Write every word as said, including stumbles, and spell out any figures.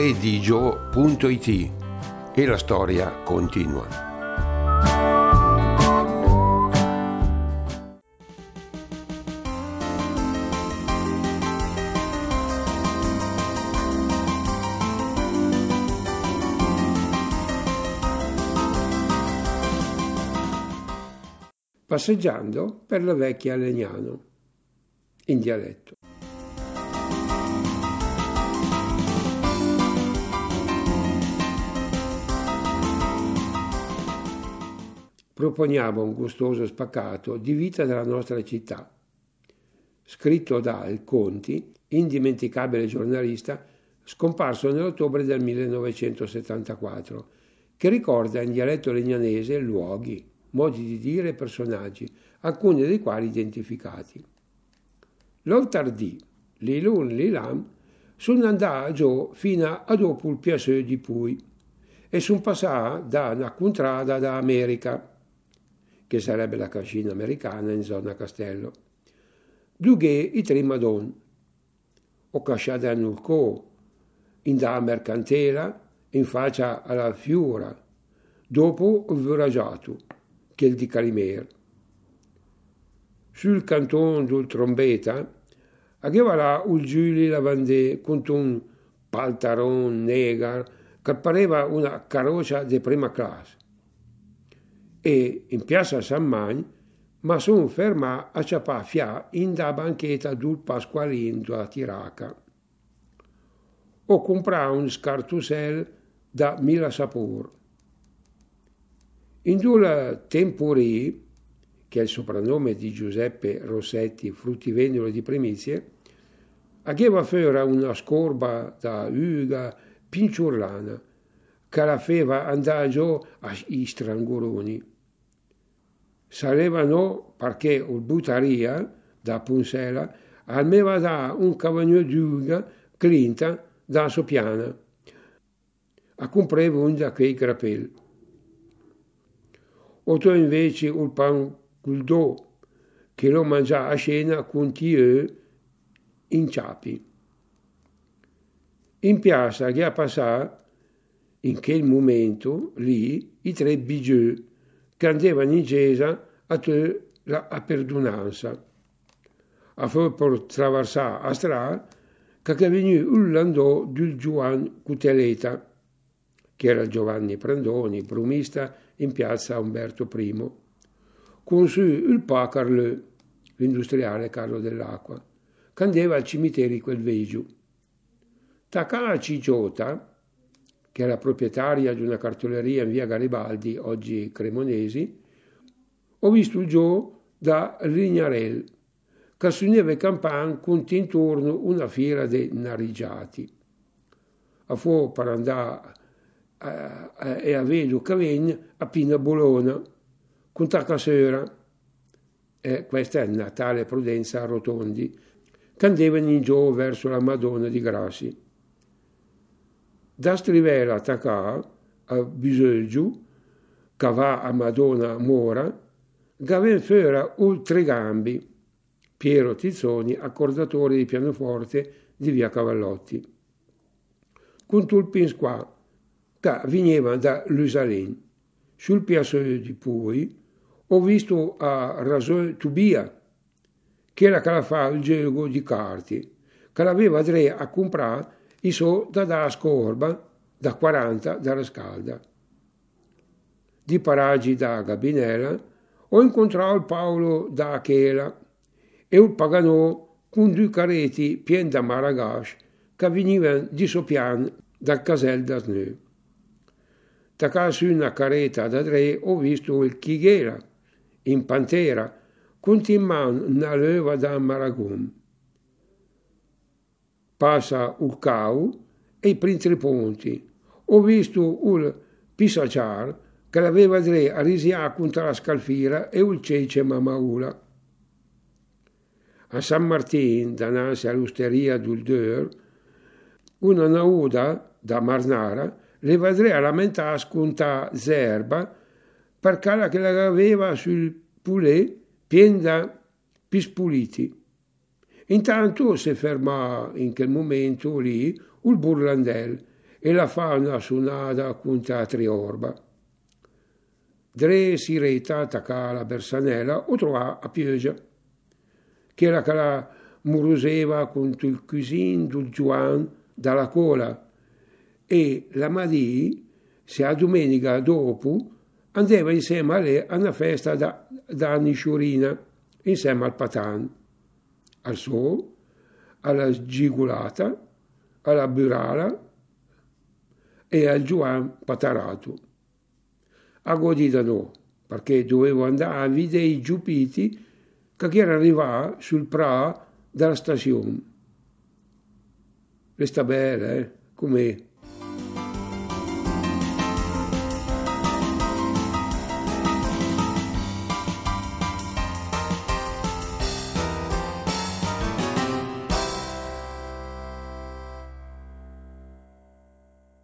edigio punto it e la storia continua. Passeggiando per la vecchia Legnano, in dialetto. Proponiamo un gustoso spaccato di vita della nostra città, scritto da El Conti, indimenticabile giornalista scomparso nell'ottobre del millenovecentosettantaquattro, che ricorda in dialetto legnanese luoghi, modi di dire e personaggi, alcuni dei quali identificati. L'Oltardì, l'Ilun l'Ilam, sono andati giù fino a dopo il Piasseu di Pui e sono passati da una contrada da America, che sarebbe la cascina americana in zona Castello. Dughe i tre Madon, o casciata in Ulco, in da Mercantela, in faccia alla Fiura, dopo il Vuragiato, che è il di Calimer. Sul canton del Trombeta, aveva là il Giuli Lavandè con un paltaron negar che pareva una carrozza di prima classe. E in piazza San Magno ma sono ferma a ciapà fia in da banchetta del Pasqualin da Tiraca. O comprare un scartusel da Mila Sapor. In due Tempuri, che è il soprannome di Giuseppe Rossetti, fruttivendolo di primizie, aveva fuori una scorba da uga pinciurlana, che la feva andare giù ai stranguroni. Salevano perché il buttaria da Punsela almeva da un cavagno d'uga clinta da Sopiana. A comprare un da quei grappelli. O tu invece il pan culdò che lo mangia a cena con tieu in ciapi. In piazza che ha passato in quel momento lì i tre bigiù che andavano in chiesa a te la a perdonanza. A fu per attraversare a strada che è venuto il landò del Giovanni Cuteleta, che era Giovanni Prandoni, brumista in piazza Umberto I, con su il Pacarle, l'industriale Carlo dell'Acqua, che andava al cimitero di quel veggio. Tacà Cigiota, che era proprietaria di una cartoleria in via Garibaldi, oggi Cremonesi, ho visto il Gio da Lignarel, che su neve Campan conti intorno una fiera dei narigiati. A fu per andare a, a, e a vedo che venne a Pina Bologna, con tacca sera. E questa è Natale Prudenza Rotondi, che andavano in giù verso la Madonna di Grassi. Da Strivera attaccà a Biseggio, che va a Madonna Mora, Gaven fuori ultre gambi, Piero Tizzoni, accordatore di pianoforte di via Cavallotti. Con Tulpins qua, che veniva da Lusalin. Sul Piazzale di Pui ho visto a Rasoi Tubia, che era che la fa il gioco di carte, che l'aveva tre a comprare i so da da scorba, da quaranta dalla scalda. Di paraggi da Gabinella, ho incontrato il Paolo da Achela e il Paganò con due careti pieni da Maragash che venivano di Sopian dal Casel da Snö. Da su una careta da tre ho visto il Chighera in Pantera con in mano una leva da Maragum. Passa il Cau e i Printriponti. Ho visto il Pisaciar che l'aveva tre a risia contro la Scalfira e il Cece Mamaula. A San Martin, davanti all'osteria del Deur, una nauda da Marnara le vedrei a lamentare sconta zerba perché la che l'aveva sul poulet piena da pispuliti. Intanto si ferma in quel momento lì il Burlandel e la fanno suonata con teatri orba. Dre si reta attacca la bersanella o trova a pioggia, che era che la muruseva contro il cuisine del Juan dalla cola, e la Madì, se a domenica dopo, andava insieme a lei a una festa da, da Nisciurina, insieme al Patan, al suo, alla Gigulata, alla Burala e al Juan Patarato. A godita no, perché dovevo andare a vedere i giupiti che erano arrivati sul pra della stazione. Resta bene, eh? Com'è?